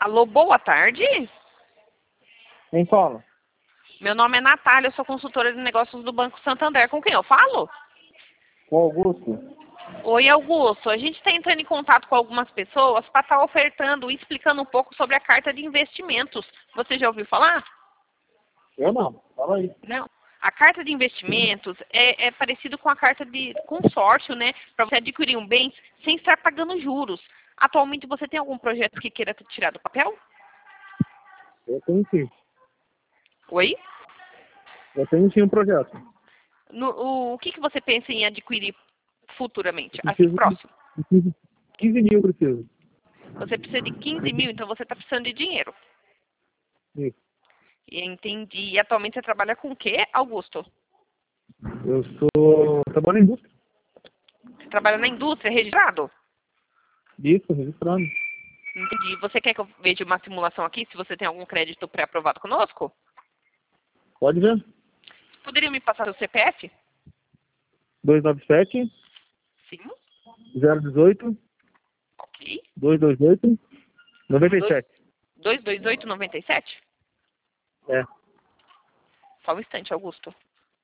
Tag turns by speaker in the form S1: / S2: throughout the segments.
S1: Alô, boa tarde.
S2: Quem fala?
S1: Meu nome é Natália, eu sou consultora de negócios do Banco Santander. Com quem eu falo?
S2: Com Augusto?
S1: Oi, Augusto. A gente está entrando em contato com algumas pessoas para estar ofertando e explicando um pouco sobre a carta de investimentos. Você já ouviu falar?
S2: Eu não. Fala aí.
S1: Não. A carta de investimentos é parecido com a carta de consórcio, né? Para você adquirir um bem sem estar pagando juros. Atualmente você tem algum projeto que queira tirar do papel?
S2: Eu tenho sim.
S1: Oi?
S2: Eu tenho sim um projeto.
S1: O que você pensa em adquirir futuramente,
S2: Eu
S1: assim,
S2: preciso
S1: próximo?
S2: de 15 mil, eu preciso.
S1: Você precisa de 15 mil, então você está precisando de dinheiro.
S2: Isso.
S1: Entendi. E atualmente você trabalha com o quê, Augusto?
S2: Eu sou... trabalho na indústria.
S1: Você trabalha na indústria, registrado?
S2: Isso, registrando.
S1: Entendi. Você quer que eu veja uma simulação aqui, se você tem algum crédito pré-aprovado conosco?
S2: Pode ver.
S1: Poderia me passar o CPF?
S2: 297
S1: Sim.
S2: 018
S1: Ok.
S2: 228 97.
S1: 22897?
S2: É.
S1: Só um instante, Augusto.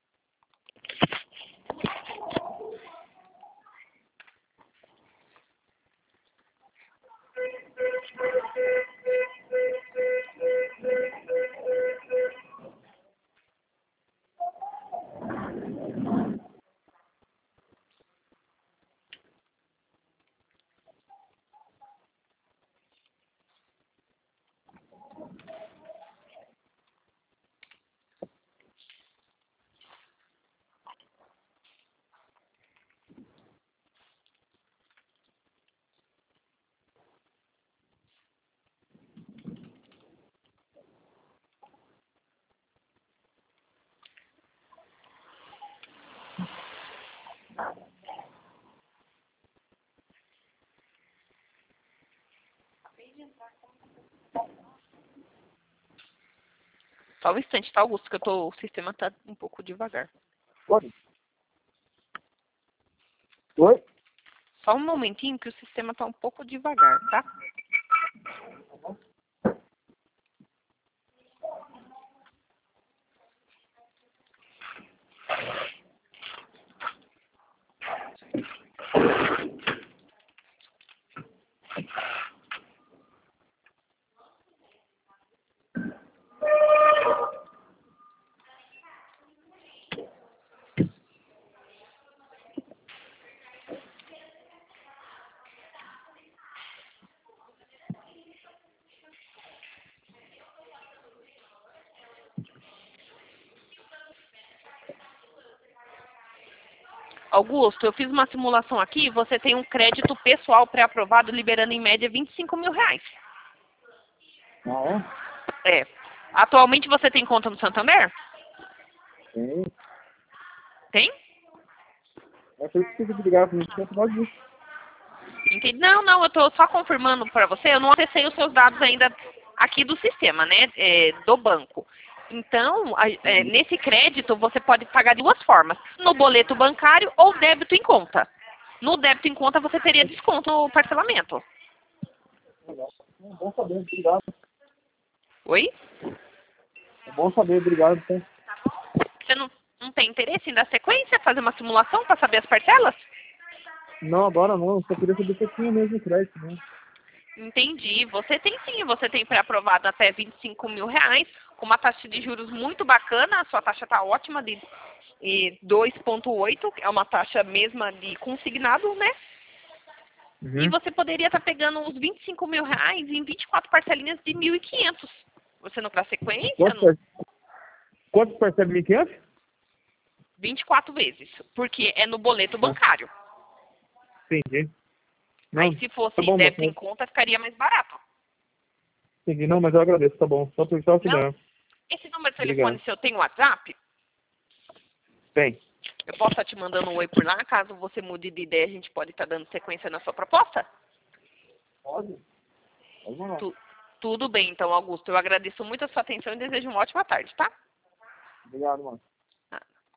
S1: Só um instante, tá, Augusto? Que o sistema tá um pouco devagar.
S2: Pode. Oi?
S1: Só um momentinho que o sistema tá um pouco devagar, tá? Augusto, eu fiz uma simulação aqui, você tem um crédito pessoal pré-aprovado liberando em média 25 mil reais.
S2: Ah,
S1: É. Atualmente você tem conta no Santander?
S2: é? Tem.
S1: Tem?
S2: Eu sei que você ligar para mim, você pode vir.
S1: Entendi. Não, eu estou só confirmando para você, eu não acessei os seus dados ainda aqui do sistema, né, do banco. Então, nesse crédito, você pode pagar de duas formas, no boleto bancário ou débito em conta. No débito em conta, você teria desconto no parcelamento.
S2: Legal. É bom saber, obrigado.
S1: Oi?
S2: É bom saber, obrigado. Tá?
S1: Você não tem interesse em dar sequência, fazer uma simulação para saber as parcelas?
S2: Não, agora não. Eu só queria saber se eu tinha mesmo crédito, né?
S1: Entendi. Você tem sim, você tem pré-aprovado até 25 mil reais, com uma taxa de juros muito bacana, a sua taxa está ótima, de 2,8, é uma taxa mesma de consignado, né? E
S2: Uhum.
S1: você poderia estar pegando os 25 mil reais em 24 parcelinhas de 1.500. Você não dá sequência?
S2: Quanto percebe 1.500?
S1: 24 vezes, porque é no boleto bancário.
S2: Entendi. Não,
S1: Aí se fosse
S2: tá bom,
S1: débito
S2: moço.
S1: em conta, ficaria mais barato.
S2: Entendi. Não, mas eu agradeço, tá bom. Só por só que
S1: Não?
S2: não.
S1: Esse número de telefone
S2: Obrigado.
S1: seu tem WhatsApp?
S2: Tem.
S1: Eu posso estar te mandando um oi por lá, caso você mude de ideia, a gente pode estar dando sequência na sua proposta?
S2: Pode. Pode mandar.
S1: Tudo bem, então, Augusto. Eu agradeço muito a sua atenção e desejo uma ótima tarde, tá?
S2: Obrigado, mano.